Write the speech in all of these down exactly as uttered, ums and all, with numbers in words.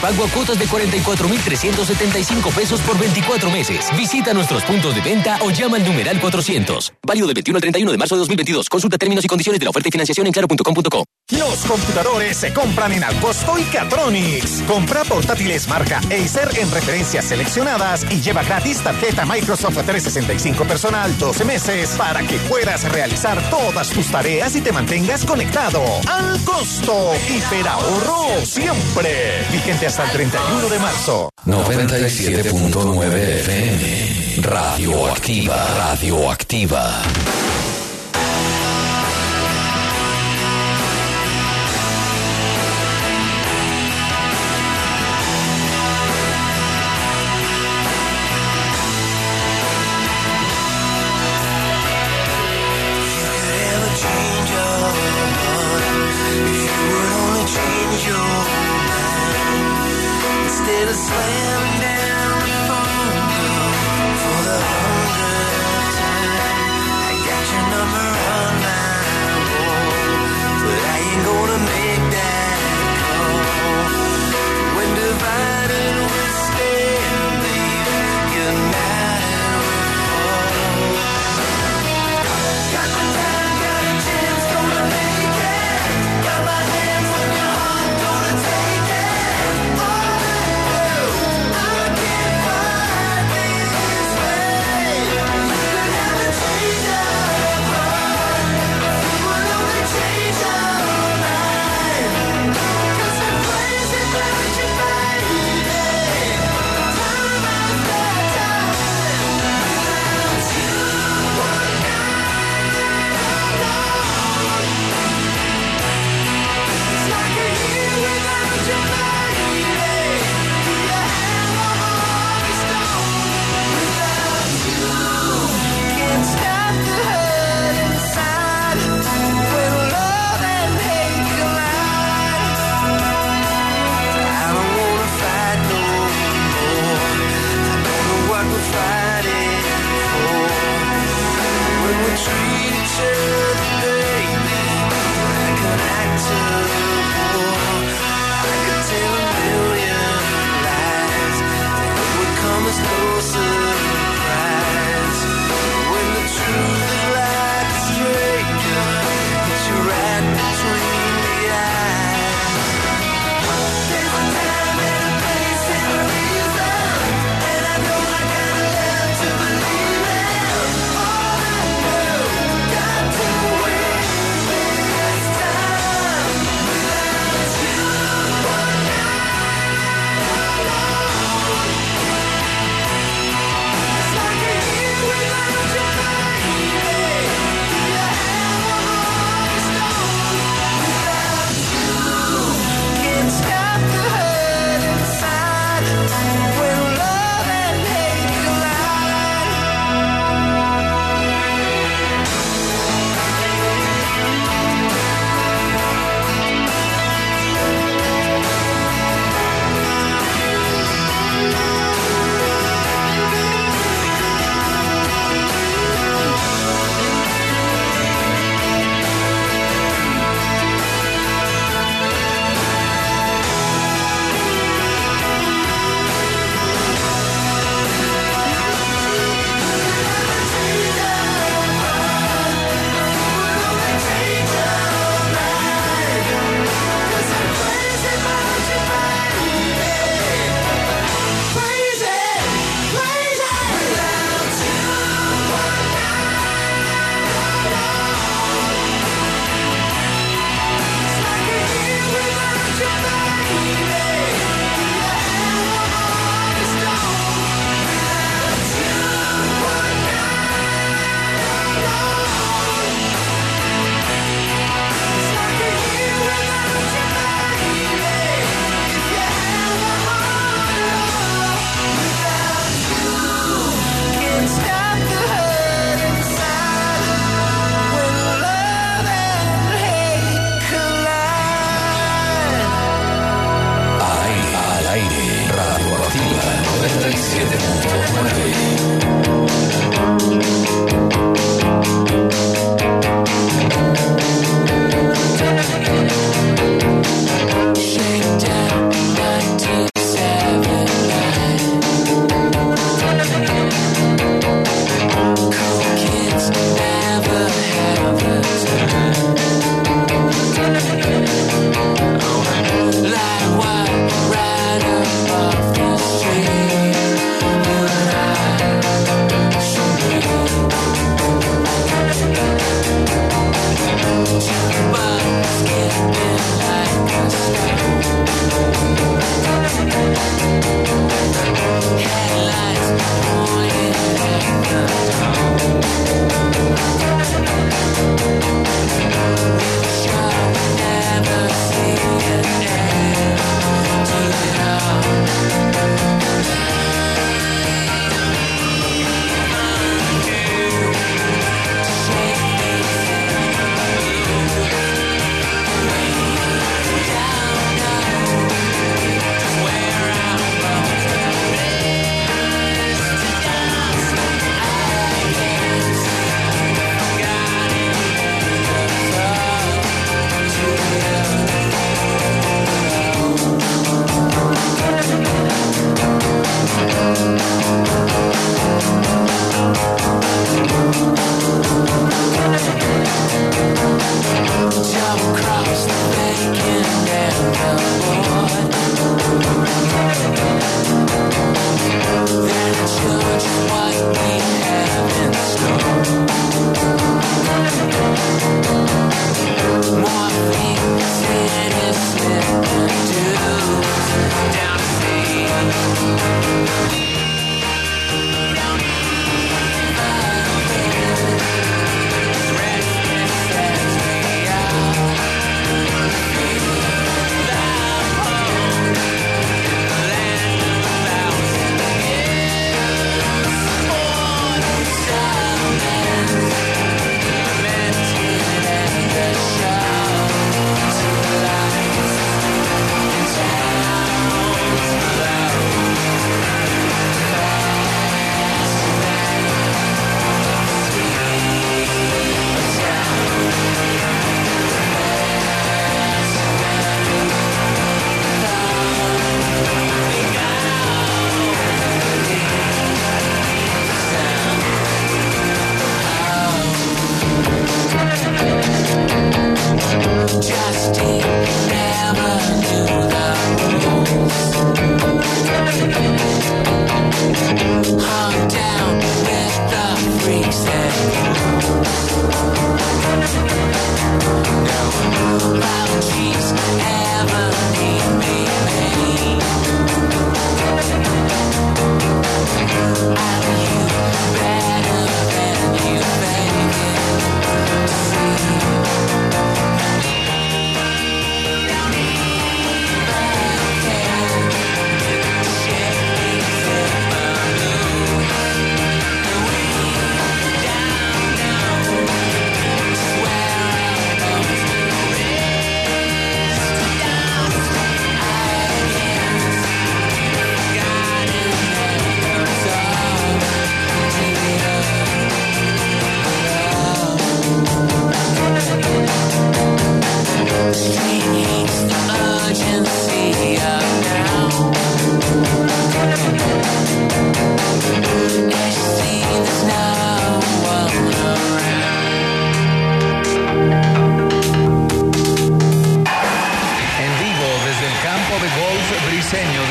pago a cuotas de cuarenta y cuatro mil trescientos setenta y cinco pesos por veinticuatro meses. Visita nuestros puntos de venta o llama al numeral cuatrocientos. Válido del veintiuno al treinta y uno de marzo de dos mil veintidós. Consulta términos y condiciones de la oferta y financiación en claro punto com punto co. Los computadores se compran en Alcosto y Catronics. Compra portátiles marca Acer en referencias seleccionadas y lleva gratis tarjeta Microsoft trescientos sesenta y cinco personal doce meses para que puedas realizar todas tus tareas y te mantengas conectado. Al costo, hiperahorro siempre. Vigente hasta el treinta y uno de marzo. noventa y siete punto nueve F M. Radioactiva, radioactiva. Slamming down the phone for the hundredth time. I got your number on my wall, but I ain't gonna make that call. When divided we stand, baby, united we fall. Got the time, got a chance, gonna make it. Got my hands on your heart, gonna take it. Oh,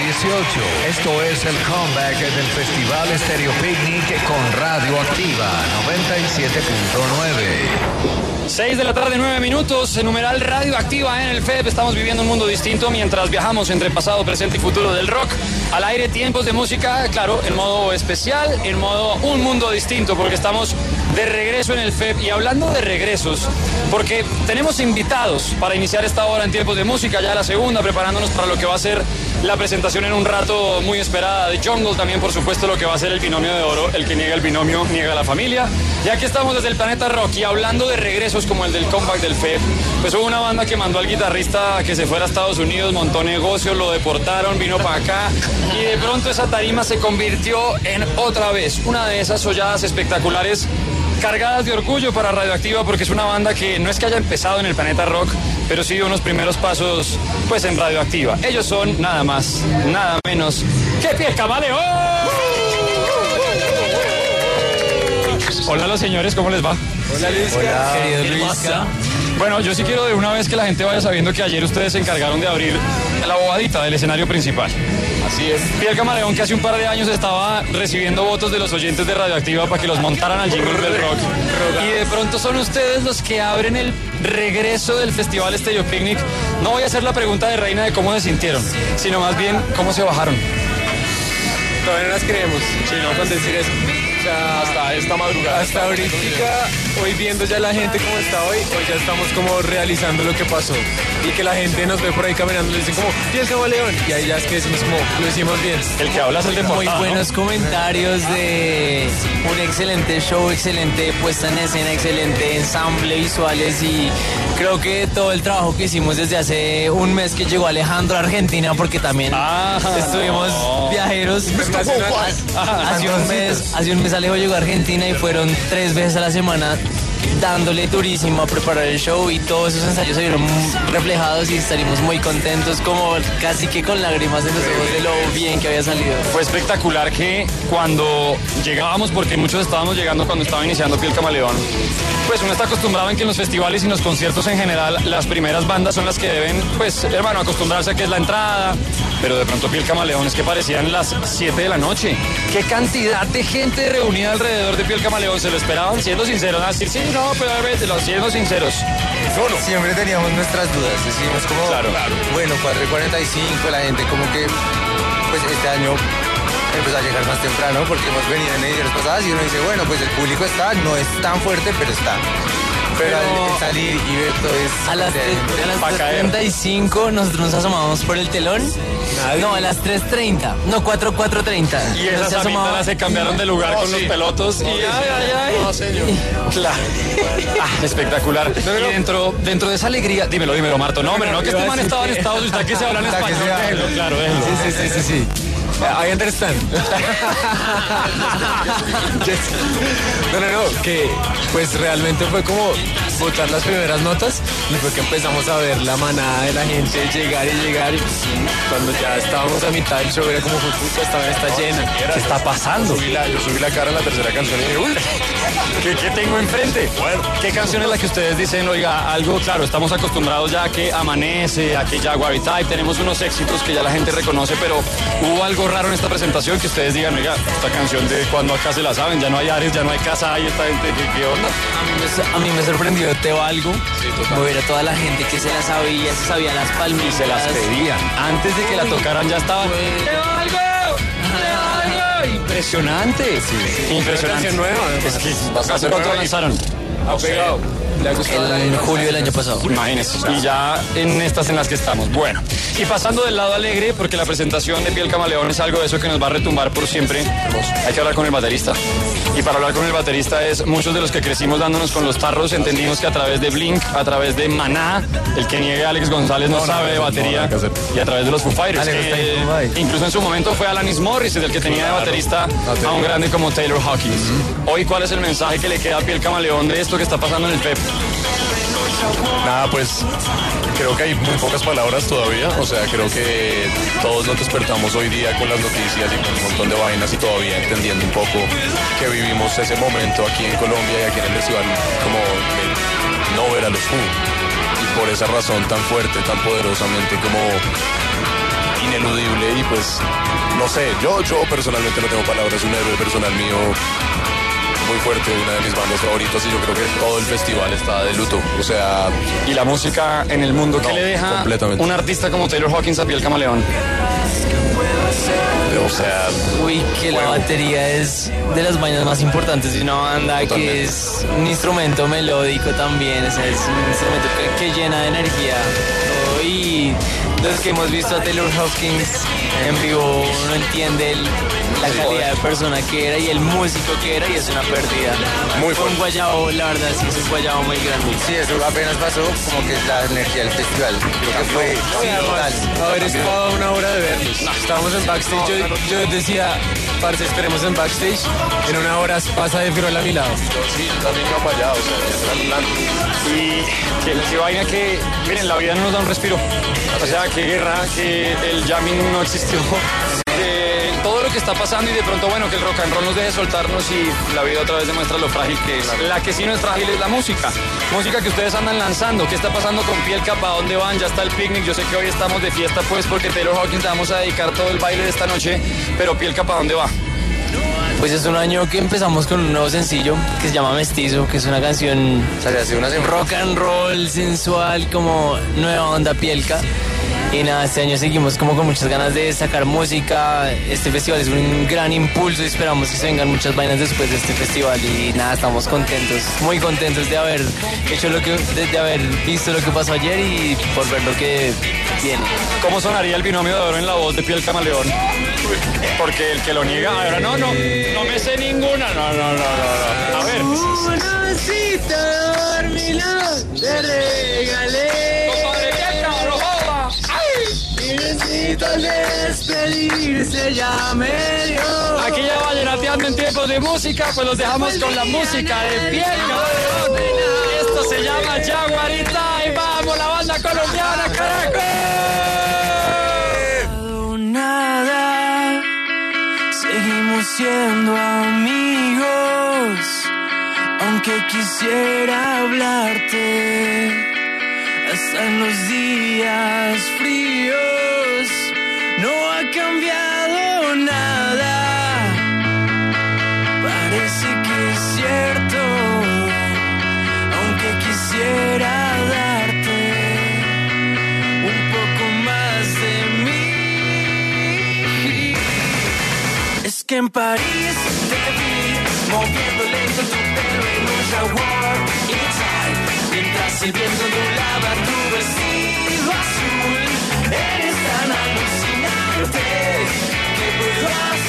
dieciocho. Esto es el comeback del Festival Estéreo Picnic con Radioactiva noventa y siete punto nueve. seis de la tarde, nueve minutos, en numeral Radioactiva en el F E P. Estamos viviendo un mundo distinto mientras viajamos entre pasado, presente y futuro del rock. Al aire, tiempos de música, claro, en modo especial, en modo un mundo distinto, porque estamos de regreso en el F E P. Y hablando de regresos, porque tenemos invitados para iniciar esta hora en tiempos de música, ya la segunda, preparándonos para lo que va a ser la presentación en un rato muy esperada de Jungle. También, por supuesto, lo que va a ser el binomio de oro. El que niega el binomio, niega la familia. Y aquí estamos desde el Planeta Rock. Y hablando de regresos como el del comeback del F E P, pues hubo una banda que mandó al guitarrista que se fuera a Estados Unidos, montó negocios, lo deportaron, vino para acá. Y de pronto esa tarima se convirtió en otra vez una de esas solladas espectaculares, cargadas de orgullo para Radioactiva, porque es una banda que no es que haya empezado en el Planeta Rock, pero sí dio unos primeros pasos pues en Radioactiva. Ellos son nada más, nada menos que Piel Camaleón. Hola los señores, ¿cómo les va? Hola Luis, querido Luis. Bueno, yo sí quiero de una vez que la gente vaya sabiendo que ayer ustedes se encargaron de abrir la bobadita del escenario principal. Así es. Piel Camaleón, que hace un par de años estaba recibiendo votos de los oyentes de Radioactiva para que los montaran al jingle del rock. Y de pronto son ustedes los que abren el regreso del Festival Estéreo Picnic. No voy a hacer la pregunta de Reina de cómo se sintieron, sino más bien cómo se bajaron. Todavía no las creemos, sí, no con decir eso. O sea, hasta esta madrugada. Hasta ahorita, hoy viendo ya la gente como está hoy, hoy ya estamos como realizando lo que pasó. Y que la gente nos ve por ahí caminando y le dicen como, Piel Camaleón. Y ahí ya es que decimos como, lo hicimos bien. El que habla es el de Muy portada, buenos ¿no? comentarios de un excelente show, excelente puesta en escena, excelente ensamble, visuales, y creo que todo el trabajo que hicimos desde hace un mes que llegó Alejandro a Argentina, porque también Ah, estuvimos no. viajeros. Hace un mes, hace un mes Alejo llegó a Argentina y fueron tres veces a la semana dándole durísimo a preparar el show, y todos esos ensayos se vieron reflejados y estaríamos muy contentos, como casi que con lágrimas en los ojos de lo bien que había salido. Fue espectacular que cuando llegábamos, porque muchos estábamos llegando cuando estaba iniciando Piel Camaleón, pues uno está acostumbrado en que en los festivales y en los conciertos en general las primeras bandas son las que deben, pues hermano, acostumbrarse a que es la entrada, pero de pronto Piel Camaleón es que parecían las siete de la noche. ¿Qué cantidad de gente reunida alrededor de Piel Camaleón? ¿Se lo esperaban? Siendo sinceros, a decir, sí, no, pero a ver, siendo sinceros. Siempre teníamos nuestras dudas, decimos como, Claro, claro. bueno, cuatro y cuarenta y cinco, la gente como que, pues este año empezó a llegar más temprano porque hemos venido en ediciones pasadas y uno dice, bueno, pues el público está, no es tan fuerte, pero está. Pero, Pero- al salir y ver todo es... A las, o sea, tres- a las Pa' tres caer. treinta y cinco nosotros nos asomamos por el telón. Nadie. No, a las tres treinta. No, cuatro, cuatro treinta. Y esas amígdalas se cambiaron de lugar con los pelotos y ay, ay, ay. No, señor. Claro. Ah, espectacular. Y dentro, dentro de esa alegría, dímelo, dímelo, Marto. No, hombre, no, que este man estaba en Estados Unidos, que se habla en Está que español. se habla. Déjelo, claro, déjelo. Sí, sí, sí, sí, sí. I understand. No, no, no, que pues realmente fue como botar las primeras notas y fue que empezamos a ver la manada de la gente llegar y llegar, y cuando ya estábamos a mitad del show era como, puta, esta vez está llena. ¿Qué está pasando? Yo subí la, yo subí la cara en la tercera canción y dije, uy, ¿Qué, qué tengo enfrente? Bueno, ¿qué canción es la que ustedes dicen, oiga, algo, claro, estamos acostumbrados ya a que Amanece, a que Jaguar y Type, tenemos unos éxitos que ya la gente reconoce, pero hubo algo raro en esta presentación que ustedes digan, oiga, esta canción de cuando acá se la saben, ya no hay Ares, ya no hay Casa, hay esta gente, ¿qué, qué onda? A mí, me, a mí me sorprendió Teo Algo. Ver a toda la gente que se la sabía, se sabía las palmitas. Y se las pedían. Antes de que la tocaran ya estaban. Fue- ¡Teo Algo! ¡Teo Algo! Impresionante. Impresionante. canción nueva, Es que, ¿hace cuánto lanzaron? ha pegado. Le ha gustado la En gente. julio del año pasado. Imagínense, y ya en estas en las que estamos. Bueno, y pasando del lado alegre, porque la presentación de Piel Camaleón es algo de eso que nos va a retumbar por siempre, hay que hablar con el baterista. Y para hablar con el baterista es, muchos de los que crecimos dándonos con los tarros, entendimos que a través de Blink, a través de Maná, el que niegue a Alex González no, sabe de batería, y a través de los Foo Fighters, Alex está que en Foo Fighters. incluso en su momento fue Alanis Morris, el que tenía de baterista a un grande como Taylor Hawkins. Hoy, ¿cuál es el mensaje que le queda a Piel Camaleón de esto que está pasando en el P E P? Nada, pues creo que hay muy pocas palabras todavía, o sea, creo que todos nos despertamos hoy día con las noticias y con un montón de vainas y todavía entendiendo un poco que vivimos ese momento aquí en Colombia y aquí en el festival como de no ver a los Who, y por esa razón tan fuerte, tan poderosamente como ineludible y pues, no sé, yo, yo personalmente no tengo palabras, es un héroe personal mío muy fuerte, una de mis bandas favoritas y yo creo que todo el festival está de luto, o sea... ¿Y la música en el mundo qué no, le deja completamente. un artista como Taylor Hawkins a Piel Camaleón? O sea... Uy, que la batería es de las vainas más importantes de una banda, Totalmente. que es un instrumento melódico también, o sea, es un instrumento que, que llena de energía. Oh, y los que hemos visto a Taylor Hawkins en vivo, uno entiende el- la calidad de persona que era y el músico que era, y es una pérdida. Muy Fue un guayabo, la verdad, sí, es un guayabo muy grande. Sí, eso apenas pasó, como que es la energía del festival. Creo que fue Sí, además, haber estado a una hora de verlos. Estábamos en backstage, yo, yo decía, parce, esperemos en backstage, en una hora pasa de Firol a mi lado. Sí, yo también iba para allá, o sea, es gran plan. Y que, que vaina que, miren, la vida no nos da un respiro. O sea, qué guerra, que el jamming no existió. Que todo lo que está pasando y de pronto, bueno, que el rock and roll nos deje soltarnos y la vida otra vez demuestra lo frágil que es. La que sí no es frágil es la música. Música que ustedes andan lanzando. ¿Qué está pasando con Piel Capa? ¿A dónde van? Ya está el picnic. Yo sé que hoy estamos de fiesta, pues, porque Taylor Hawkins le vamos a dedicar todo el baile de esta noche. Pero Piel Capa, ¿a dónde va? Pues es un año que empezamos con un nuevo sencillo que se llama Mestizo, que es una canción Sale hace una semana. rock and roll, sensual, como nueva onda Pielca. Y nada, este año seguimos como con muchas ganas de sacar música. Este festival es un gran impulso y esperamos que se vengan muchas vainas después de este festival. Y nada, estamos contentos, muy contentos de haber hecho lo que, de, de haber visto lo que pasó ayer y por ver lo que viene. ¿Cómo sonaría el binomio de oro en la voz de Piel Camaleón? Porque el que lo niega, ahora no, no, no me sé ninguna, no, no, no, no, no. A ver. Una cita dormilón te regalé. Compadre, ¿qué cabrón, joda? Y necesito despedirse ya medio. Aquí ya vallenateando en tiempos de música, pues los dejamos con la música de Piel Camaleón. Esto se llama Jaguarita y vamos, la banda colombiana, carajo. Nada, seguimos siendo amigos, aunque quisiera hablarte hasta en los días fríos. No ha cambiado nada, parece que es cierto, aunque quisiera darte un poco más de mí. Es que en París te vi moviendo lento tu pelo en un jaguar inside, mientras el viento ondulaba tu vestido azul. Eres tan alucinante, ¿qué puedo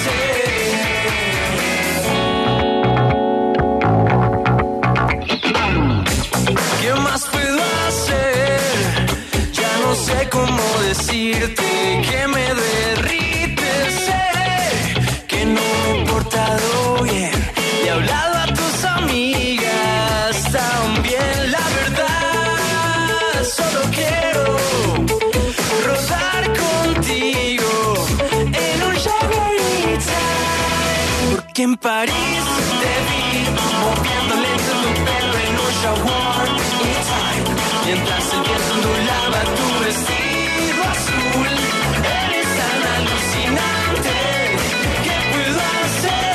hacer? ¿Qué más puedo hacer? Ya no sé cómo decirte que me derrites. Sé que no me he portado bien y he hablado a tus amigas también. La verdad, solo quiero rodar contigo en un Jaguarita. Porque en París te vi moviendo lento tu pelo en un Jaguar in time, mientras el viento ondulaba tu vestido azul. Eres tan alucinante, ¿qué puedo hacer?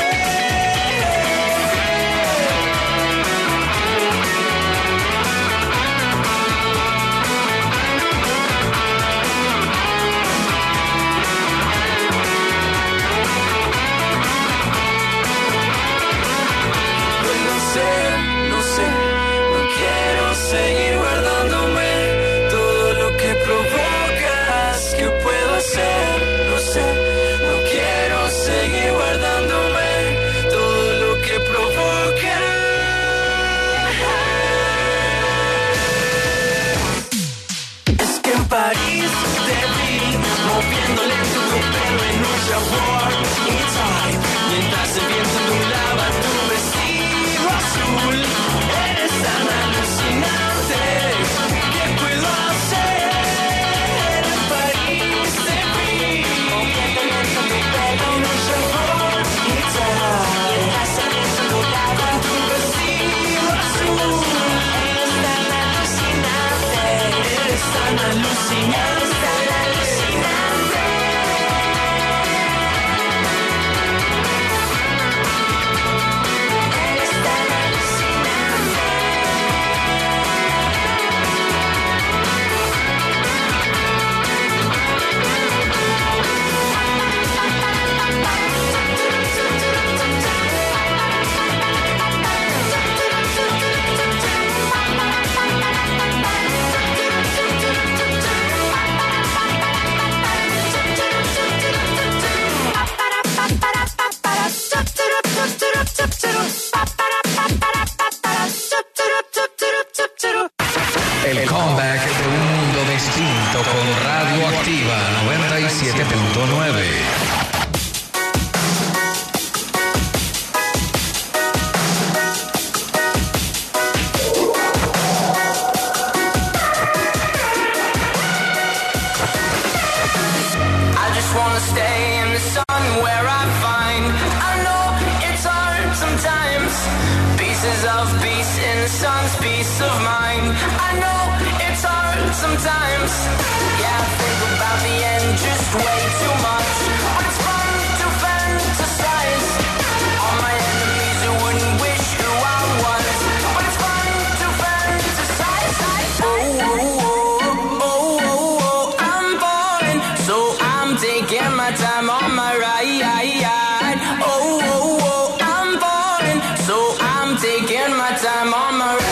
peace of mind. I know it's hard sometimes. Yeah, I think about the end just way too much. But it's fun to fantasize. All my enemies who wouldn't wish who I was. But it's fun to fantasize. Oh, oh, oh, oh, oh, oh, I'm falling, so I'm taking my time on my ride. Oh, oh, oh, I'm falling, so I'm taking my time on my ride.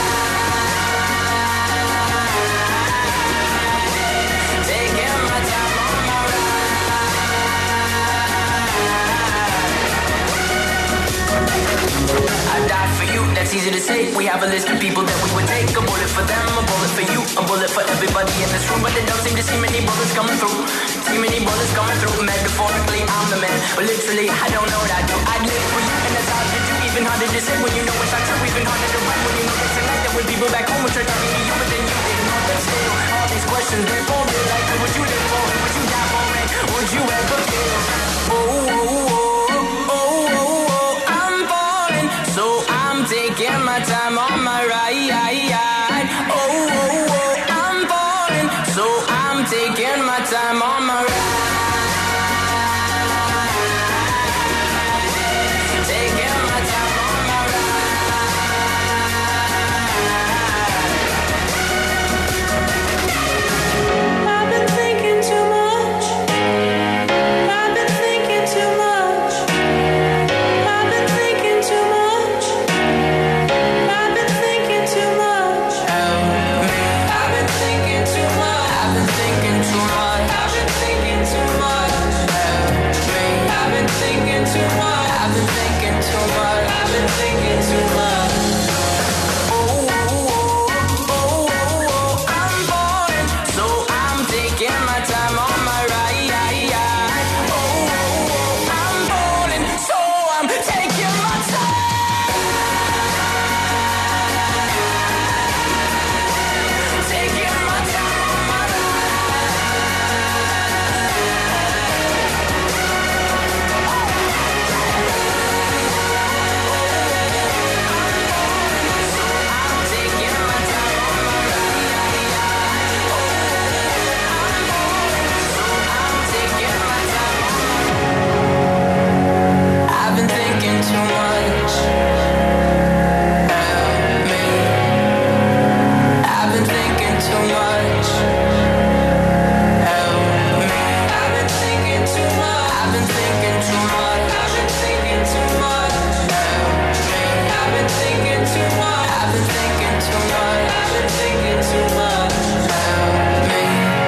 Taking my time on my ride. I die for you, that's easy to say. We have a list of people that we would take. A bullet for them, a bullet for you, a bullet for everybody in this room. But there don't seem to see many bullets coming through. See many bullets coming through. Metaphorically, I'm the man, but literally, I don't know what I do. I'd live for you, and that's hard to do. Even harder to say when you know it's not true. Even harder to write when you know it's tonight. That when people back home would try talking to you, but then you ignore them still. All these questions, they're folded. Like, who would you live for? Who would you die for? And would you ever kill? Oh, oh, oh, oh, oh, oh, I'm falling, so I'm taking my time on my ride. Oh, oh, oh, I'm falling, so I'm taking my time on my ride. Taking my time on my ride. I've been thinking too much. I've been thinking too much. I've been thinking too much. I've been thinking too much. I've been thinking too much. I've been thinking too much. I've been thinking too much. I've been thinking too much. I've been thinking too much. I've been thinking too much. Oh, oh, oh, oh, oh, I'm falling, so I'm taking my time on my ride. Oh, oh, oh, I'm falling, so I'm taking my time. Taking my time on my I've been thinking too much. Help me. I've been thinking too much. Help me. I've been thinking too much. I've been thinking too much. I've been thinking too much. Help me. I've been thinking too much. I've been thinking too much. I've been thinking too much. Help me.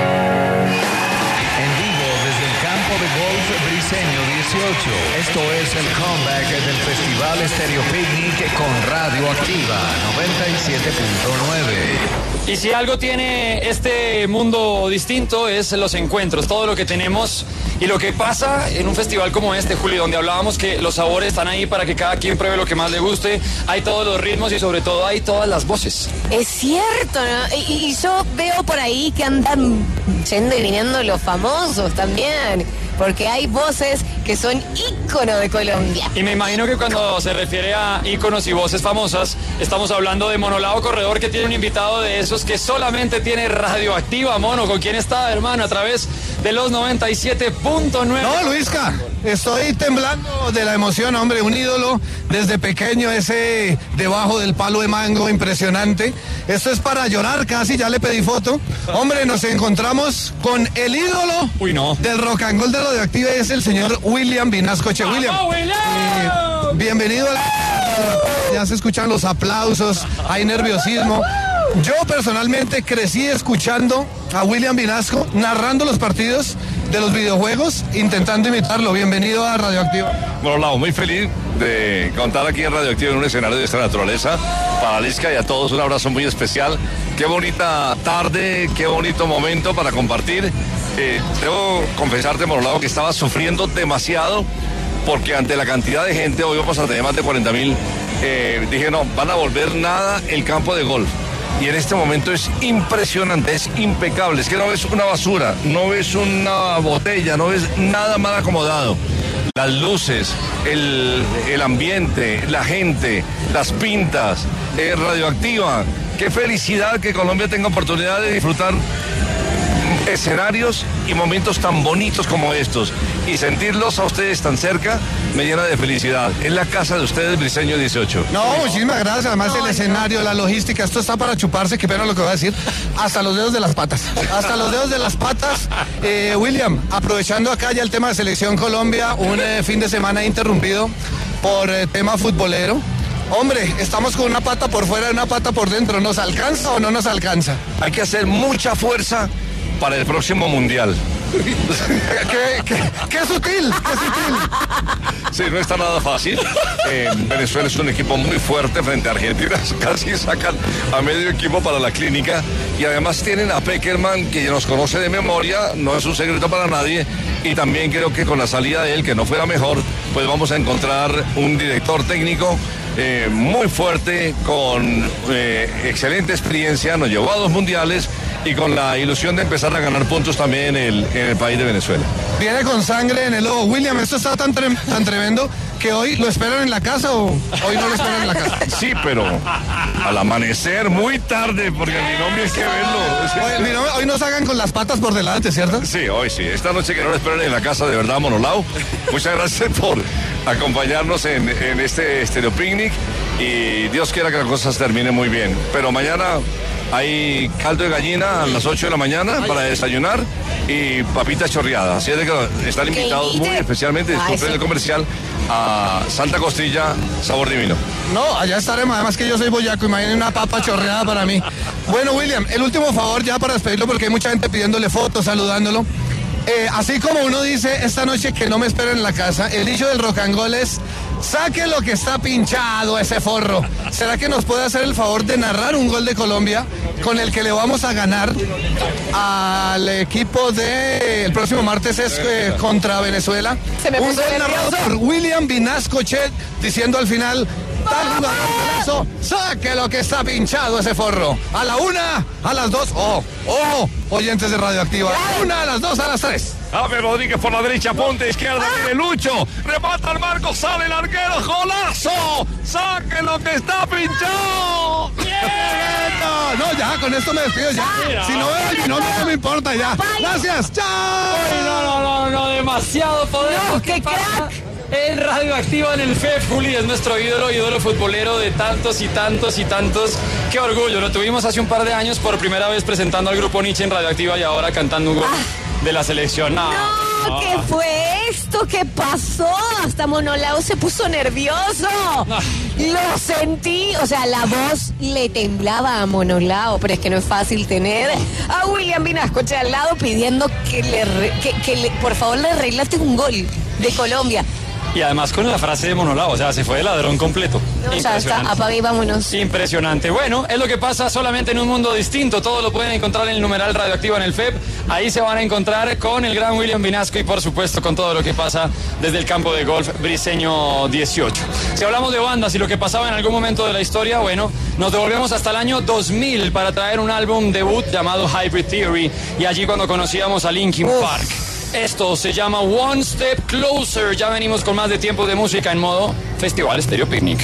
En vivo desde el campo de golf Briseño dieciocho. Esto es el comeback del Festival Estéreo Picnic con Radio Activa noventa y siete punto nueve. Y si algo tiene este mundo distinto es los encuentros, todo lo que tenemos y lo que pasa en un festival como este, Juli, donde hablábamos que los sabores están ahí para que cada quien pruebe lo que más le guste, hay todos los ritmos y sobre todo hay todas las voces. Es cierto, ¿no? Y, y yo veo por ahí que andan yendo y viniendo los famosos también, porque hay voces que son ícono de Colombia. Y me imagino que cuando se refiere a íconos y voces famosas, estamos hablando de Monolao Corredor, que tiene un invitado de esos que solamente tiene Radioactiva. Mono, ¿con quién está, hermano? A través de los noventa y siete punto nueve. No, Luisca, estoy temblando de la emoción, hombre, un ídolo desde pequeño, ese debajo del palo de mango, impresionante. Esto es para llorar casi, ya le pedí foto. Hombre, nos encontramos con el ídolo Uy, no. del rock and roll de Radioactiva, es el señor William Vinasco. Che, William. Eh, bienvenido a la... Ya se escuchan los aplausos, hay nerviosismo. Yo personalmente crecí escuchando a William Vinasco narrando los partidos de los videojuegos, intentando imitarlo. Bienvenido a Radioactiva. Bueno, Lau, muy feliz de contar aquí en Radioactiva en un escenario de esta naturaleza. Para Lisca y a todos un abrazo muy especial. Qué bonita tarde, qué bonito momento para compartir. Eh, debo confesarte, Morolao, que estaba sufriendo demasiado porque ante la cantidad de gente, hoy vamos a tener más de cuarenta mil, eh, dije no, van a volver nada el campo de golf. Y en este momento es impresionante, es impecable. Es que no ves una basura, no ves una botella, no ves nada mal acomodado. Las luces, el, el ambiente, la gente, las pintas, eh, Radioactiva. qué felicidad que Colombia tenga oportunidad de disfrutar escenarios y momentos tan bonitos como estos, y sentirlos a ustedes tan cerca me llena de felicidad. Es la casa de ustedes, Briseño dieciocho. No, muchísimas gracias. Además no, el escenario, no. la logística, esto está para chuparse, qué pena lo que voy a decir, hasta los dedos de las patas. Hasta los dedos de las patas. Eh, William, aprovechando acá ya el tema de Selección Colombia, un eh, fin de semana interrumpido por eh, tema futbolero. Hombre, estamos con una pata por fuera y una pata por dentro. ¿Nos alcanza o no nos alcanza? Hay que hacer mucha fuerza para el próximo mundial. ¿Qué, qué, qué sutil, qué sutil. Sí, no está nada fácil. Eh, Venezuela es un equipo muy fuerte frente a Argentina. Casi sacan a medio equipo para la clínica. Y además tienen a Peckerman, que nos conoce de memoria, no es un secreto para nadie. Y también creo que con la salida de él, que no fuera mejor, pues vamos a encontrar un director técnico eh, muy fuerte, con eh, excelente experiencia, nos llevó a dos mundiales y con la ilusión de empezar a ganar puntos también en el, en el país de Venezuela. Viene con sangre en el ojo. William, esto está tan, tre tan tremendo que hoy lo esperan en la casa o hoy no lo esperan en la casa. Sí, pero al amanecer muy tarde, porque el binomio hay que verlo. Hoy, binomio, hoy nos hagan con las patas por delante, ¿cierto? Sí, hoy sí. Esta noche que no lo esperen en la casa, de verdad, Monolao. Muchas gracias por acompañarnos en, en este Stereo Picnic y Dios quiera que las cosas terminen muy bien. Pero mañana hay caldo de gallina a las ocho de la mañana para desayunar y papitas chorreadas. Así es de que están invitados muy especialmente, disculpen el comercial, a Santa Costilla, sabor divino. No, allá estaremos, además que yo soy boyaco, imaginen una papa chorreada para mí. Bueno, William, el último favor ya para despedirlo, porque hay mucha gente pidiéndole fotos, saludándolo. Eh, así como uno dice esta noche que no me esperen en la casa, el dicho del rock and roll es: saque lo que está pinchado ese forro. ¿Será que nos puede hacer el favor de narrar un gol de Colombia con el que le vamos a ganar al equipo de el próximo martes es eh, contra Venezuela? Se me un puso gol narrado por William Vinascochet diciendo al final: tal jugador golazo, saque lo que está pinchado ese forro. A la una, a las dos, oh, oh, oyentes de Radioactiva, a la una, a las dos, a las tres. Ave Rodríguez por la derecha, ponte izquierda, viene Lucho, remata al marco, sale el arquero, ¡golazo! ¡Saque lo que está pinchado! Yeah. No, ya, con esto me despido ya. Si no veo el binomio no me importa ya. Gracias, chao. No, no, no, no, demasiado poder. No, qué crack. En Radioactiva en el F E P, Juli es nuestro ídolo, ídolo futbolero de tantos y tantos y tantos. Qué orgullo, lo tuvimos hace un par de años por primera vez presentando al grupo Nietzsche en Radioactiva y ahora cantando un gol ah. de la selección. No, no, ¿qué fue esto? ¿Qué pasó? Hasta Monolao se puso nervioso. No. Lo sentí, o sea, la voz le temblaba a Monolao, pero es que no es fácil tener a William Vinascoche al lado pidiendo que le, re, que, que le por favor le arreglaste un gol de Colombia. Y además con la frase de Monolao, o sea, se fue de ladrón completo. No, ya está, apague y vámonos. Impresionante. Bueno, es lo que pasa solamente en un mundo distinto. Todo lo pueden encontrar en el numeral Radioactiva en el F E P. Ahí se van a encontrar con el gran William Vinasco y por supuesto con todo lo que pasa desde el campo de golf Briseño dieciocho. Si hablamos de bandas y lo que pasaba en algún momento de la historia, bueno, nos devolvemos hasta el año dos mil para traer un álbum debut llamado Hybrid Theory y allí cuando conocíamos a Linkin Park. Esto se llama One Step Closer. Ya venimos con más de tiempo de música en modo Festival Stereo Picnic.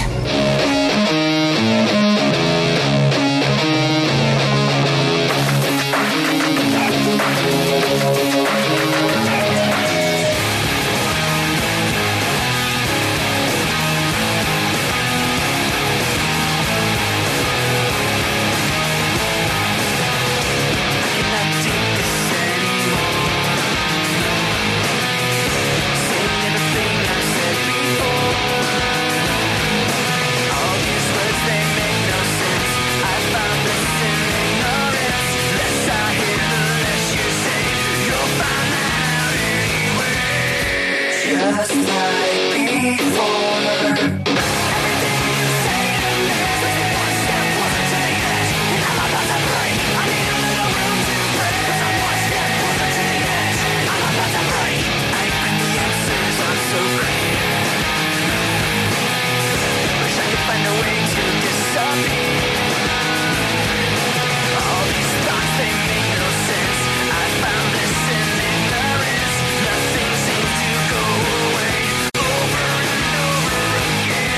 Over and over again.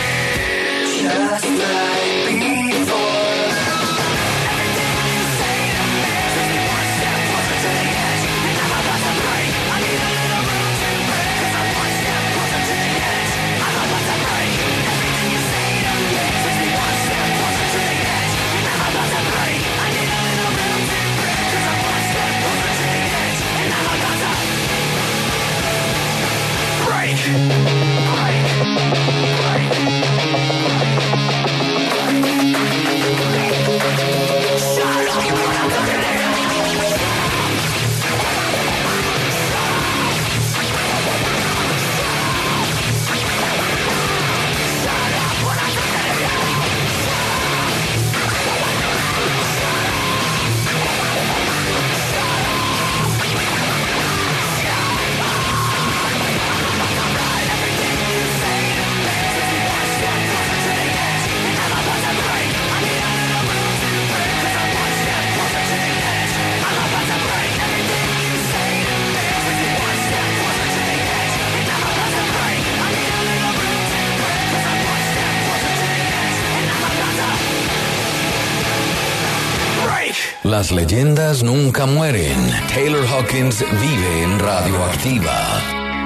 Las leyendas nunca mueren. Taylor Hawkins vive en Radioactiva.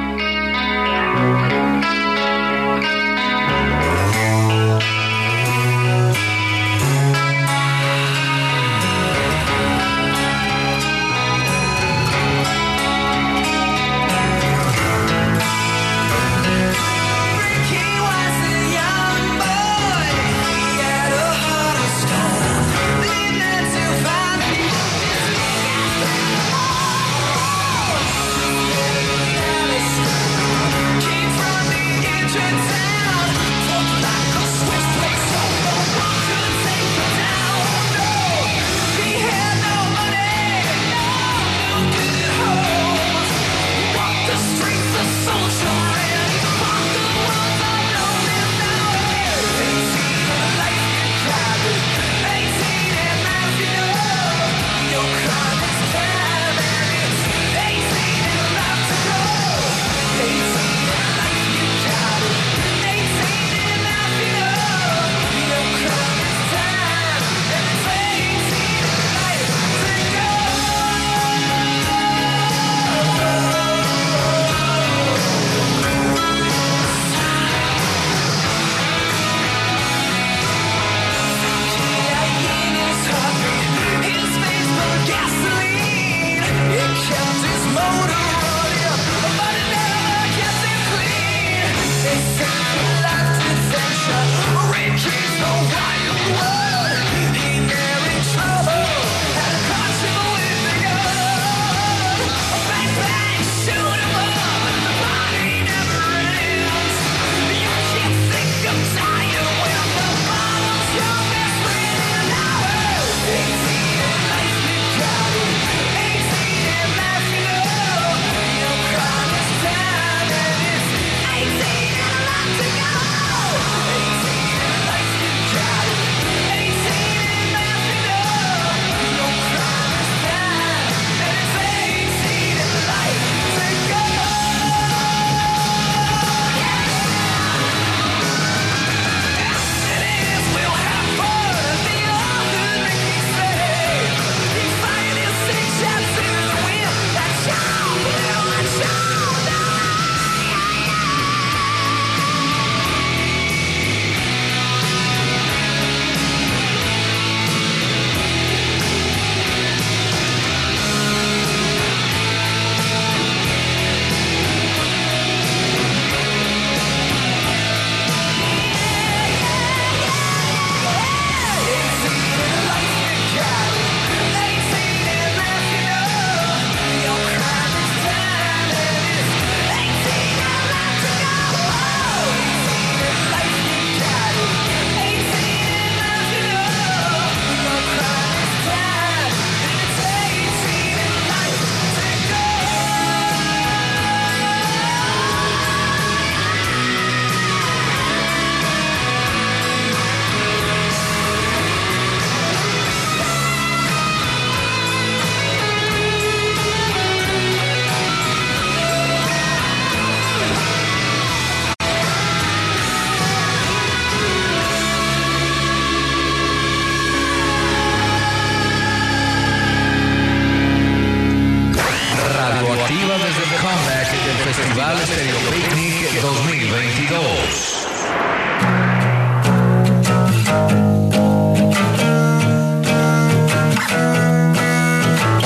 Festival Stereo Picnic dos mil veintidós.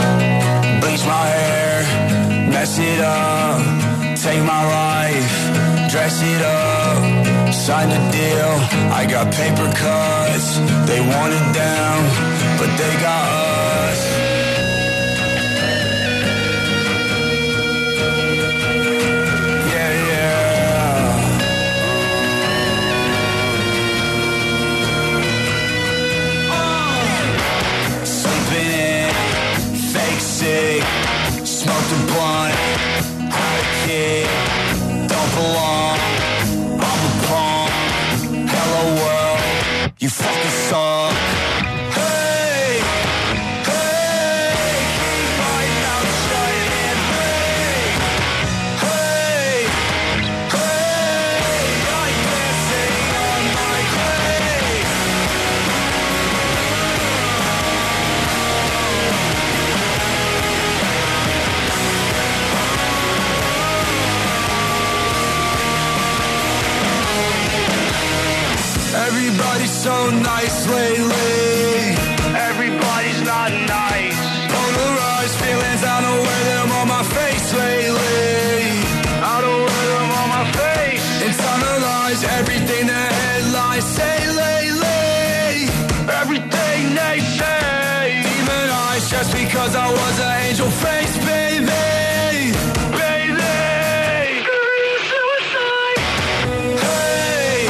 Bleach my hair, mess it up, take my life. mess it up, sign a deal. I got paper cuts, they want it down, but they got us. Yeah, yeah. Uh. Sleeping in, fake sick, smoked a blunt, had a kid, don't belong. I'm a pawn. Hello world, you fucking suck. Hey, hey, keep my mouth shut and break. Hey, hey, I'm dancing on my grave. Everybody's so nice lately. Everybody's not nice. Polarized feelings, I don't wear them on my face lately. I don't wear them on my face. Internalize everything the headlines say lately. Everything they say. Demonized just because I was an angel face, baby. Baby. Suicide. Hey.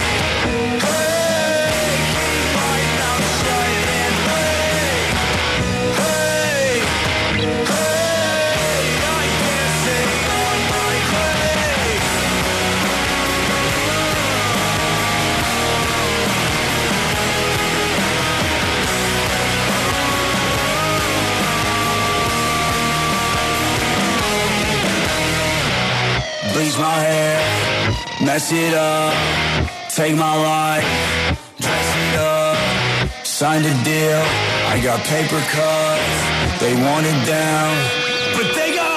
Bleach my hair, mess it up, take my life, dress it up, signed a deal, I got paper cuts, they want it down, but they got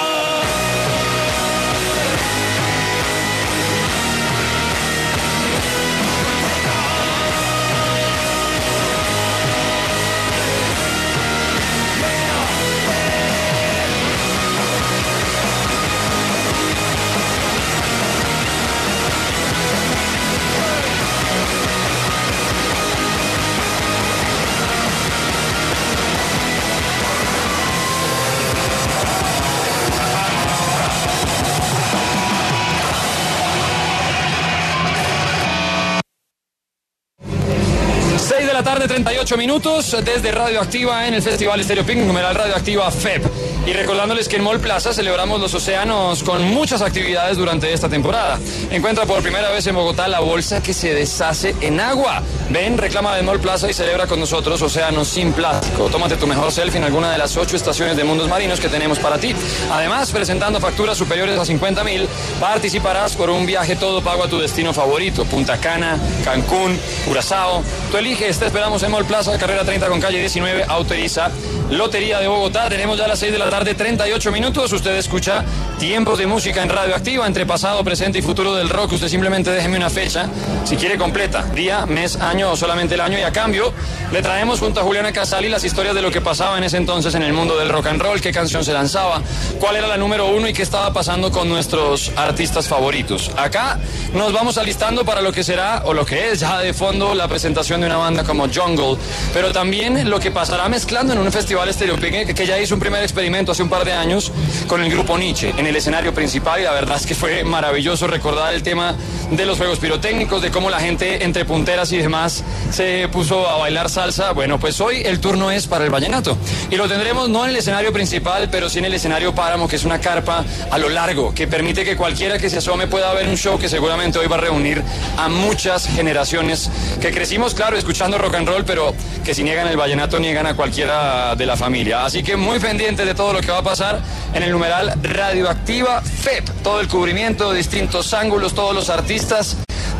seis de la tarde, treinta y ocho minutos, desde Radioactiva en el Festival Estéreo Picnic, numeral Radioactiva F E P. Y recordándoles que en Mall Plaza celebramos los océanos con muchas actividades durante esta temporada. Encuentra por primera vez en Bogotá la bolsa que se deshace en agua. Ven, reclama de Mall Plaza y celebra con nosotros océanos sin plástico. Tómate tu mejor selfie en alguna de las ocho estaciones de mundos marinos que tenemos para ti. Además, presentando facturas superiores a cincuenta mil, participarás por un viaje todo pago a tu destino favorito. Punta Cana, Cancún, Curazao. Tú eliges, te esperamos en Mall Plaza, carrera treinta con calle diecinueve, autoriza Lotería de Bogotá. Tenemos ya las seis de la tarde, treinta y ocho minutos. Usted escucha Tiempos de Música en Radioactiva, entre pasado, presente y futuro del rock. Usted simplemente déjeme una fecha, si quiere completa, día, mes, año o solamente el año, y a cambio le traemos junto a Juliana Casali las historias de lo que pasaba en ese entonces en el mundo del rock and roll, qué canción se lanzaba, cuál era la número uno y qué estaba pasando con nuestros artistas favoritos. Acá nos vamos alistando para lo que será, o lo que es ya de fondo, la presentación de una banda como Jungle, pero también lo que pasará mezclando en un festival Estéreo Picnic que ya hizo un primer experimento hace un par de años con el grupo Nietzsche en el escenario principal, y la verdad es que fue maravilloso recordar el tema de los juegos pirotécnicos, de cómo la gente entre punteras y demás se puso a bailar salsa. Bueno, pues hoy el turno es para el vallenato y lo tendremos no en el escenario principal, pero sí en el escenario Páramo, que es una carpa a lo largo que permite que cualquiera que se asome pueda ver un show que seguramente hoy va a reunir a muchas generaciones que crecimos, claro, escuchando rock and roll, pero que si niegan el vallenato niegan a cualquiera de la familia. Así que muy pendiente de todo lo que va a pasar en el numeral Radioactiva F E P, todo el cubrimiento, distintos ángulos, todos los artistas,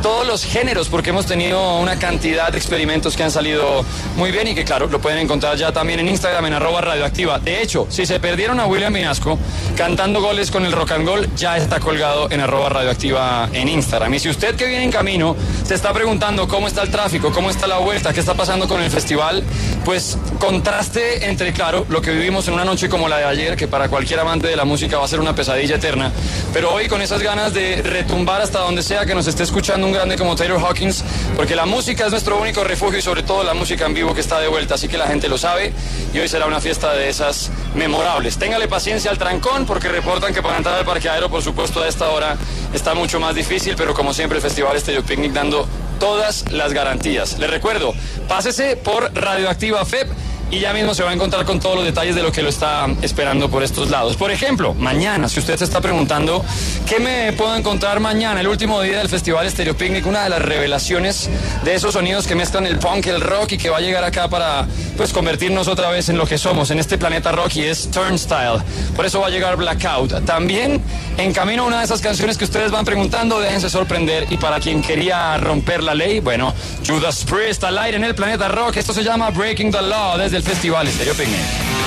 todos los géneros, porque hemos tenido una cantidad de experimentos que han salido muy bien y que claro, lo pueden encontrar ya también en Instagram en arroba radioactiva. De hecho, si se perdieron a William Vinasco cantando goles con el rock and roll, ya está colgado en arroba radioactiva en Instagram. Y si usted que viene en camino se está preguntando cómo está el tráfico, cómo está la vuelta, qué está pasando con el festival, pues contraste entre, claro, lo que vivimos en una noche como la de ayer, que para cualquier amante de la música va a ser una pesadilla eterna, pero hoy con esas ganas de retumbar hasta donde sea que nos esté escuchando un grande como Taylor Hawkins, porque la música es nuestro único refugio y sobre todo la música en vivo que está de vuelta, así que la gente lo sabe y hoy será una fiesta de esas memorables. Téngale paciencia al trancón porque reportan que para entrar al parqueadero, por supuesto, a esta hora está mucho más difícil, pero como siempre el Festival Stereo Picnic dando todas las garantías. Les recuerdo, pásese por Radioactiva F E P y ya mismo se va a encontrar con todos los detalles de lo que lo está esperando por estos lados. Por ejemplo, mañana, si usted se está preguntando qué me puedo encontrar mañana, el último día del Festival Stereo Picnic, una de las revelaciones de esos sonidos que mezclan el punk, el rock y que va a llegar acá para pues convertirnos otra vez en lo que somos, en este planeta rock, y es Turnstile. Por eso va a llegar Blackout. También en camino una de esas canciones que ustedes van preguntando, déjense sorprender. Y para quien quería romper la ley, bueno, Judas Priest al aire en el planeta rock. Esto se llama Breaking the Law desde el Festival Stereo Picnic.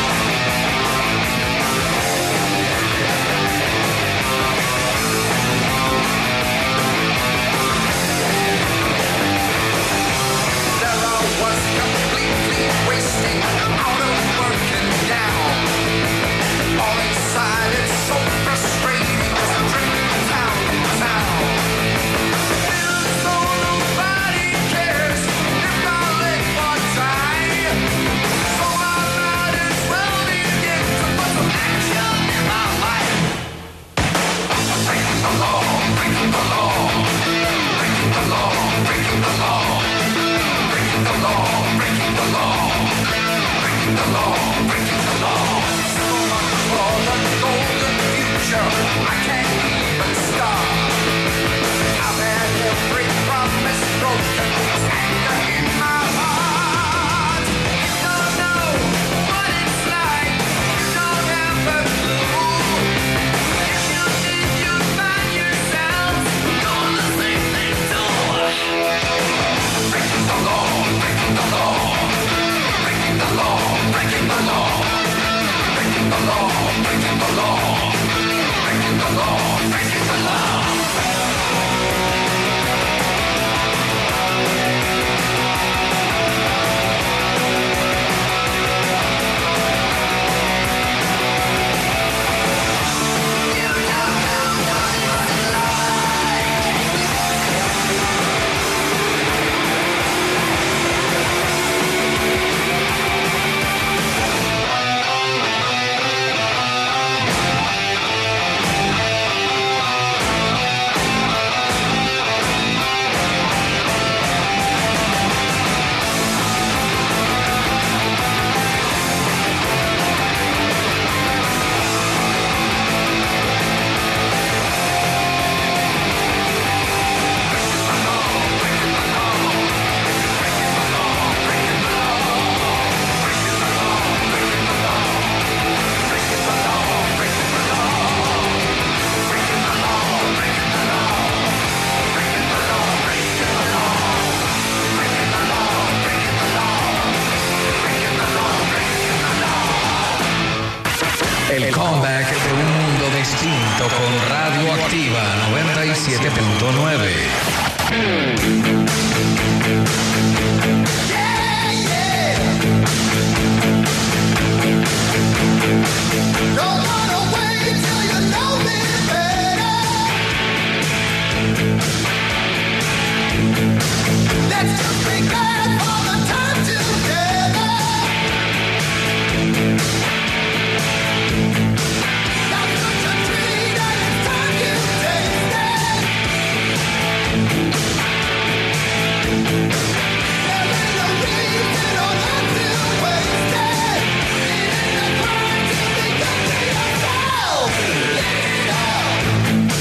El comeback de un mundo distinto con Radioactiva noventa y siete punto nueve.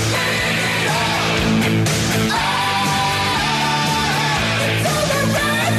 Right.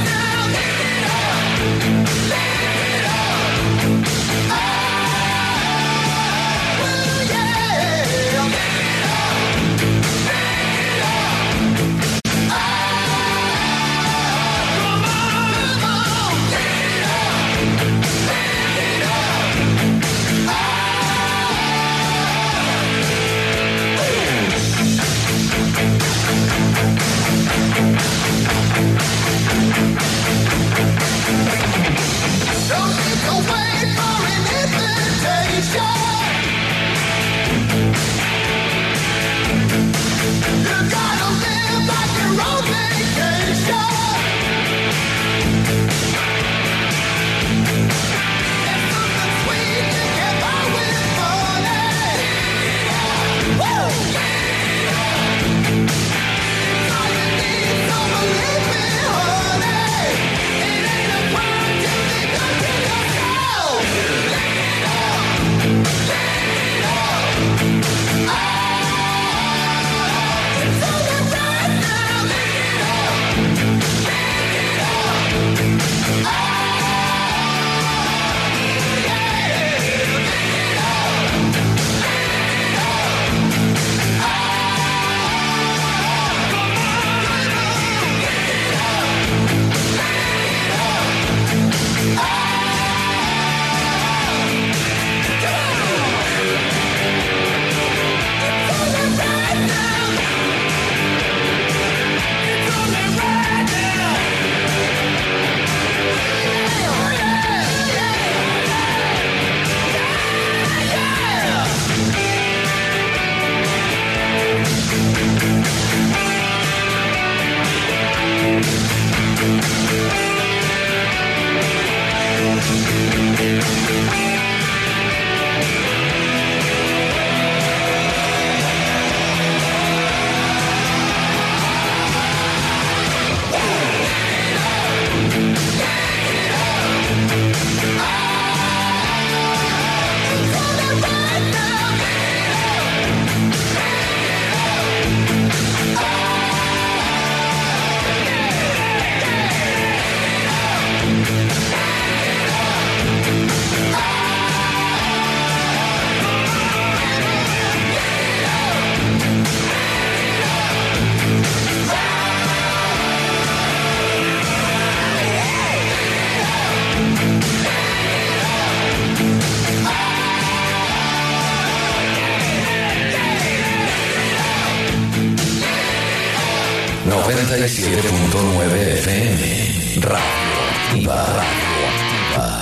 noventa y siete punto nueve F M. Radio Activa. Radio Activa.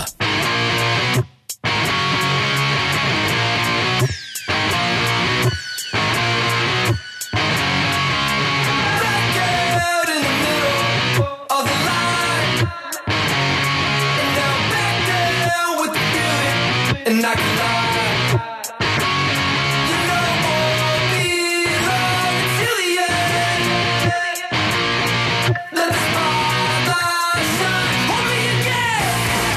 And I can lie. You know won't be long till the end. Let the spotlight shine on me again.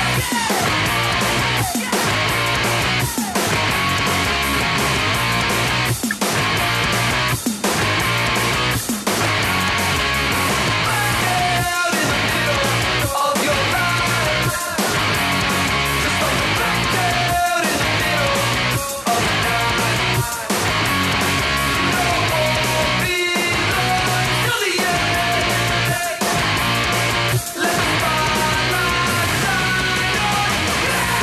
Out in the middle of your life, just like a blackout in the middle of the night. No won't be long till the end. Let the spotlight shine on you.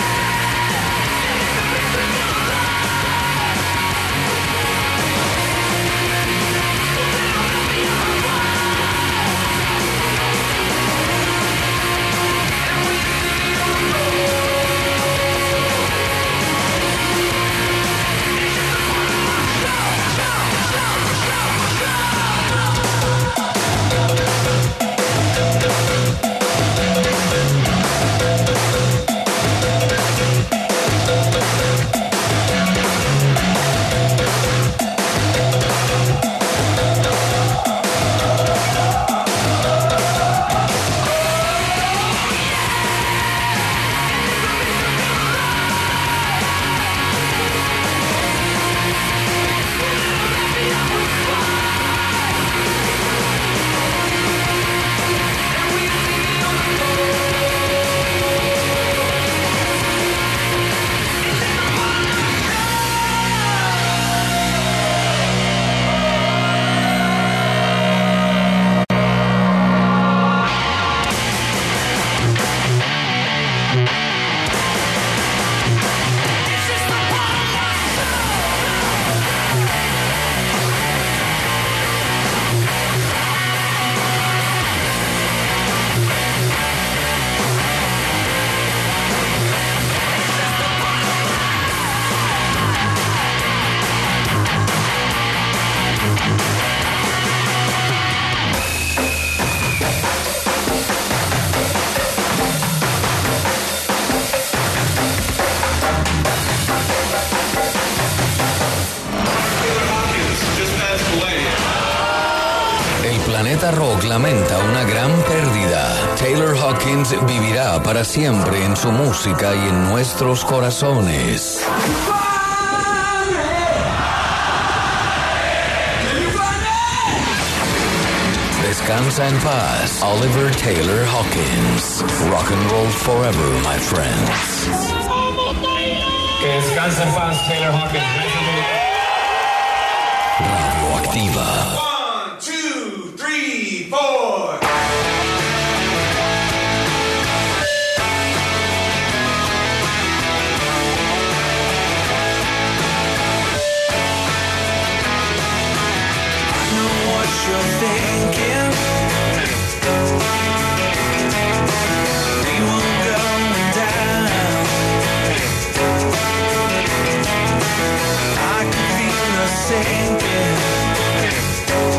El planeta rock lamenta una gran pérdida. Taylor Hawkins vivirá para siempre en su música y en nuestros corazones. Descansa en paz, Oliver Taylor Hawkins. Rock and roll forever, my friends. Que descansa en paz, Taylor Hawkins. Radio Activa. One, two, three, four. I know what you're thinking. We were going down. I can feel us sinking.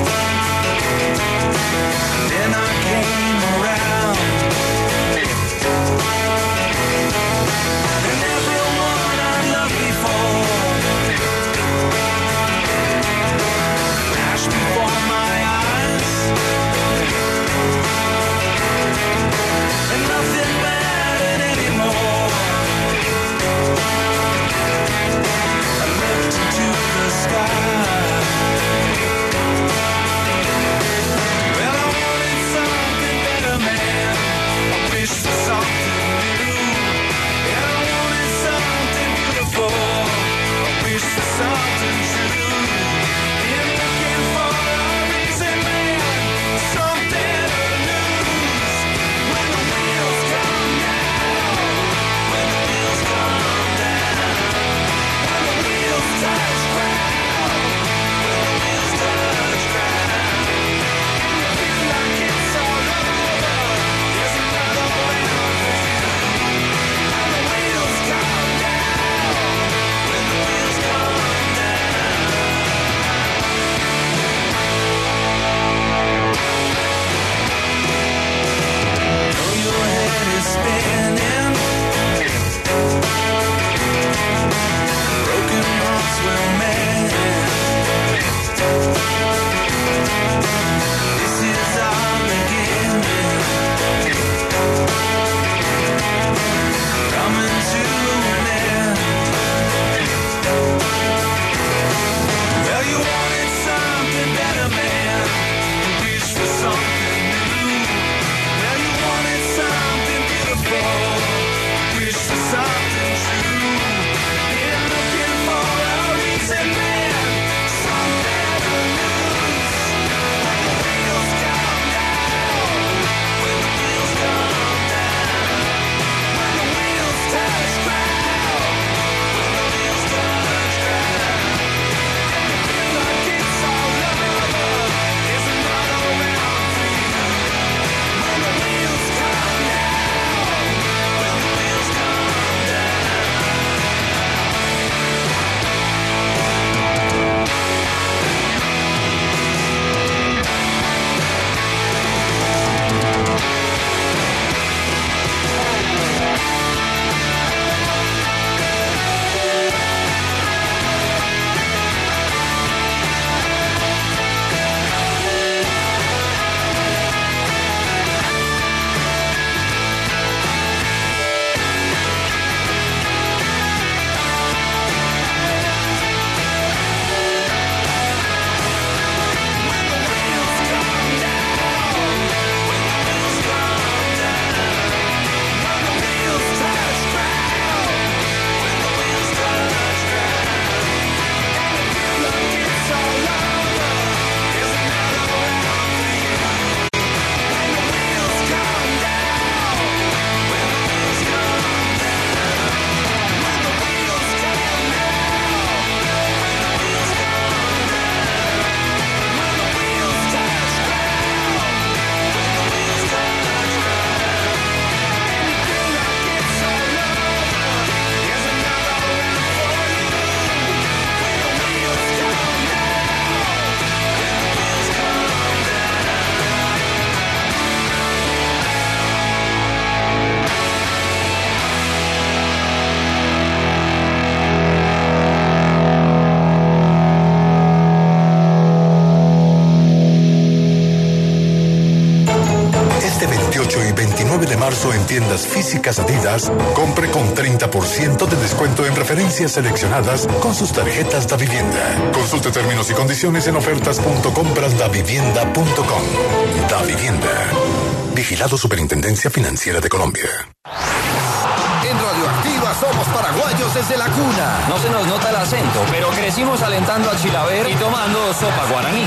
marzo en tiendas físicas Adidas, compre con treinta por ciento de descuento en referencias seleccionadas con sus tarjetas Da Vivienda. Consulte términos y condiciones en ofertas punto compras da vivienda punto com. Da Vivienda. Vigilado Superintendencia Financiera de Colombia. En Radioactiva somos paraguayos desde la cuna. No se nos nota el acento, pero crecimos alentando al Chilaver y tomando sopa guaraní.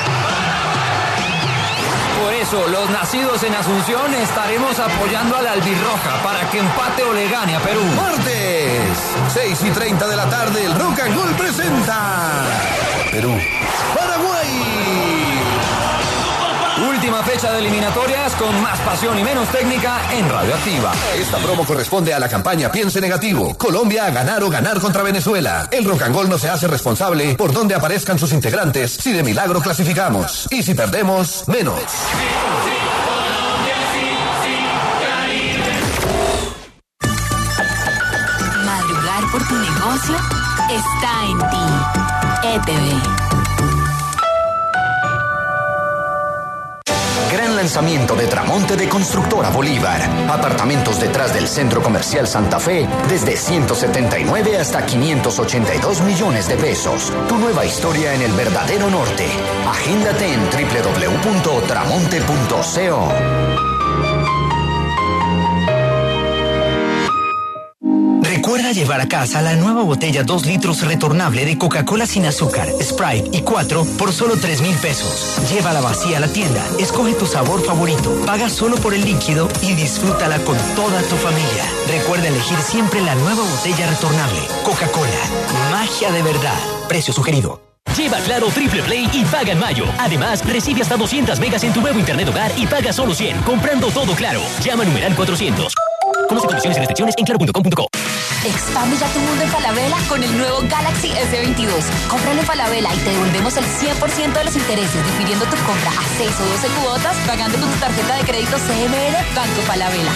Por eso, los nacidos en Asunción estaremos apoyando a la albirroja para que empate o le gane a Perú. Martes, seis y treinta de la tarde, el Rock and Roll presenta Perú, Paraguay. Última fecha de eliminatorias con más pasión y menos técnica en Radioactiva. Esta promo corresponde a la campaña Piense Negativo. Colombia a ganar o ganar contra Venezuela. El Rock and Roll no se hace responsable por donde aparezcan sus integrantes si de milagro clasificamos. Y si perdemos, menos. Madrugar por tu negocio está en ti. E T V. Gran lanzamiento de Tramonte de Constructora Bolívar. Apartamentos detrás del Centro Comercial Santa Fe desde ciento setenta y nueve hasta quinientos ochenta y dos millones de pesos. Tu nueva historia en el verdadero norte. Agéndate en doble u doble u doble u punto tramonte punto co. Recuerda llevar a casa la nueva botella dos litros retornable de Coca-Cola sin azúcar, Sprite y cuatro por solo tres mil pesos. Llévala vacía a la tienda, escoge tu sabor favorito, paga solo por el líquido y disfrútala con toda tu familia. Recuerda elegir siempre la nueva botella retornable. Coca-Cola, magia de verdad. Precio sugerido. Lleva Claro Triple Play y paga en mayo. Además, recibe hasta doscientas megas en tu nuevo internet hogar y paga solo cien, comprando todo Claro. Llama a numeral cuatrocientos. Conoce condiciones y restricciones en claro punto com punto co. Expande ya tu mundo en Falabella con el nuevo Galaxy S veintidós. Cómpralo en Falabella y te devolvemos el cien por ciento de los intereses, difiriendo tu compra a seis o doce cuotas, pagando con tu tarjeta de crédito C M L Banco Falabella.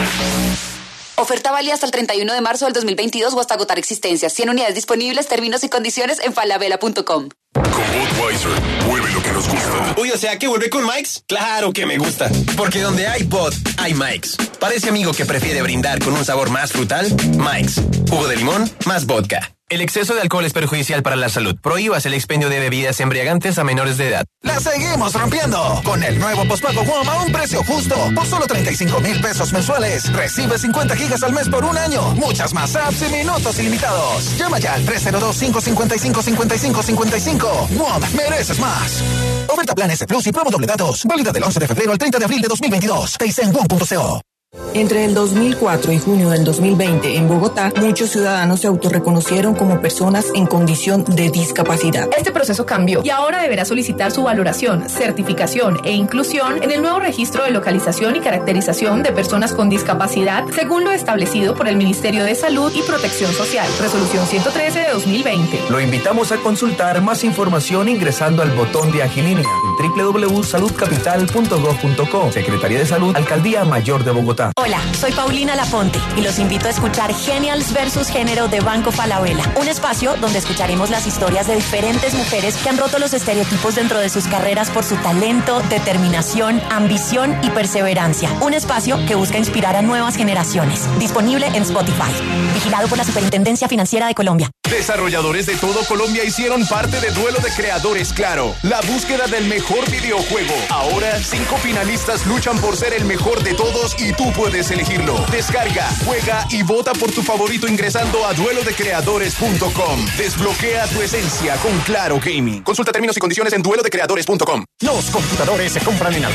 Oferta válida hasta el treinta y uno de marzo del dos mil veintidós o hasta agotar existencias. cien unidades disponibles, términos y condiciones en falabella punto com. Con Budweiser, vuelve lo que nos gusta. Uy, o sea, ¿que vuelve con Mike's? Claro que me gusta. Porque donde hay Bud, hay Mike's. Para ese amigo que prefiere brindar con un sabor más frutal, Mike's. Jugo de limón, más vodka. El exceso de alcohol es perjudicial para la salud. Prohíbas el expendio de bebidas embriagantes a menores de edad. ¡La seguimos rompiendo! Con el nuevo postpago WOM a un precio justo. Por solo treinta y cinco mil pesos mensuales. Recibe cincuenta gigas al mes por un año. Muchas más apps y minutos ilimitados. Llama ya al tres cero dos, cinco cinco cinco, cinco cinco cinco cinco. WOM, mereces más. Oferta Plan S Plus y promo doble datos. Válida del once de febrero al treinta de abril de dos mil veintidós. Peis en WOM punto co. Entre el dos mil cuatro y junio del dos mil veinte, en Bogotá, muchos ciudadanos se autorreconocieron como personas en condición de discapacidad. Este proceso cambió y ahora deberá solicitar su valoración, certificación e inclusión en el nuevo registro de localización y caracterización de personas con discapacidad, según lo establecido por el Ministerio de Salud y Protección Social, Resolución ciento trece de dos mil veinte. Lo invitamos a consultar más información ingresando al botón de Agilínea en doble u doble u doble u punto salud capital punto gob punto co. Secretaría de Salud, Alcaldía Mayor de Bogotá. Hola, soy Paulina Lafonte y los invito a escuchar Genials versus Género de Banco Falabella, un espacio donde escucharemos las historias de diferentes mujeres que han roto los estereotipos dentro de sus carreras por su talento, determinación, ambición y perseverancia. Un espacio que busca inspirar a nuevas generaciones. Disponible en Spotify. Vigilado por la Superintendencia Financiera de Colombia. Desarrolladores de todo Colombia hicieron parte de Duelo de Creadores Claro, la búsqueda del mejor videojuego. Ahora, cinco finalistas luchan por ser el mejor de todos y tú puedes elegirlo. Descarga, juega y vota por tu favorito ingresando a duelo de creadores punto com. Desbloquea tu esencia con Claro Gaming. Consulta términos y condiciones en duelo de creadores punto com. Los computadores se compran en